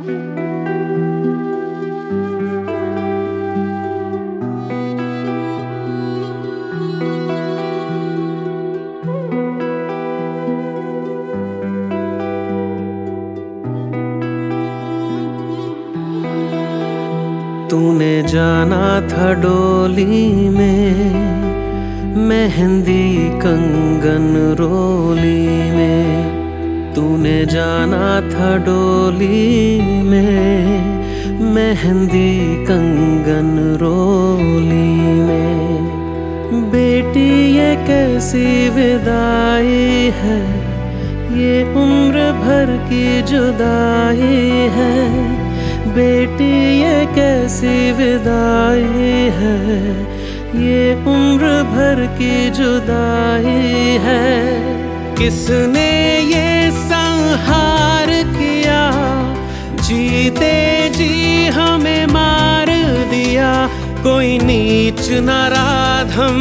तूने जाना था डोली में, मेहंदी कंगन रोली में। तूने जाना था डोली में, मेहंदी कंगन रोली में। बेटी ये कैसी विदाई है, ये उम्र भर की जुदाई है। बेटी ये कैसी विदाई है, ये उम्र भर की जुदाई है। किसने ये संहार किया, जीते जी हमें मार दिया। कोई नीच नराधम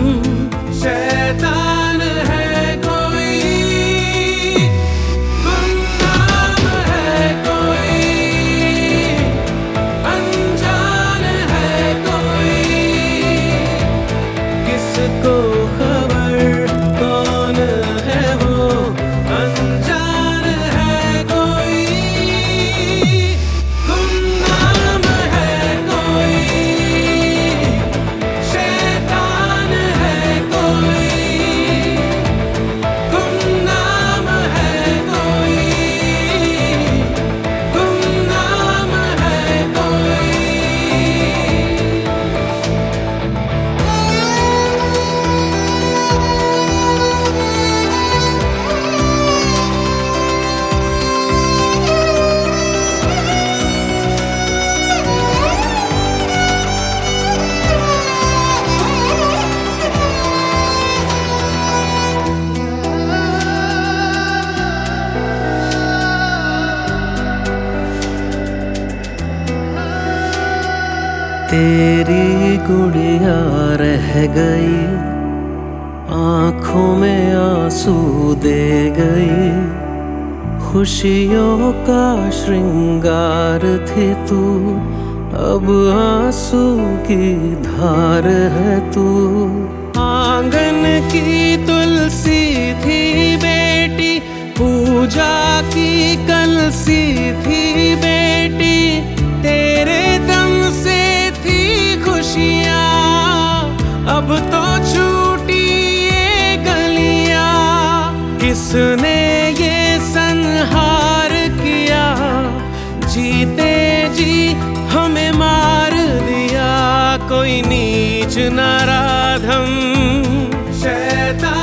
शैतान है, तेरी गुड़िया रह गई, आँखों में आंसू दे गई। खुशियों का श्रृंगार थी तू, अब आंसू की धार है तू। आंगन की तुलसी थी बेटी, पूजा की कलसी थी बेटी। तेरे दम से खुशियाँ अब तो छूटी ये गलियाँ। किसने ये संहार किया, जीते जी हमें मार दिया। कोई नीच नराधम शैतान